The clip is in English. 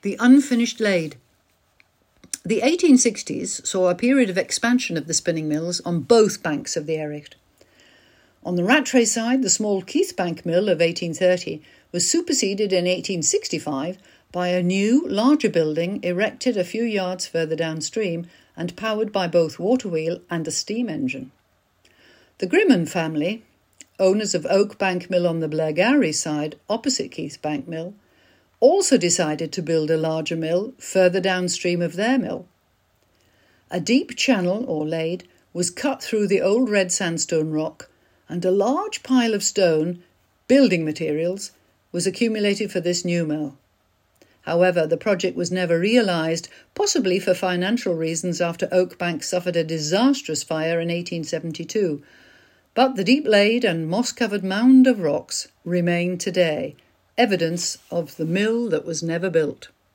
The unfinished lathe. The 1860s saw a period of expansion of the spinning mills on both banks of the Ericht. On the Rattray side, the small Keithbank mill of 1830 was superseded in 1865 by a new, larger building erected a few yards further downstream and powered by both water wheel and a steam engine. The Grimman family, owners of Oakbank Mill on the Blairgowrie side opposite Keithbank Mill, also decided to build a larger mill further downstream of their mill. A deep channel, or lade, was cut through the old red sandstone rock, and a large pile of stone, building materials, was accumulated for this new mill. However, the project was never realised, possibly for financial reasons after Oakbank suffered a disastrous fire in 1872. But the deep lade and moss-covered mound of rocks remain today, evidence of the mill that was never built.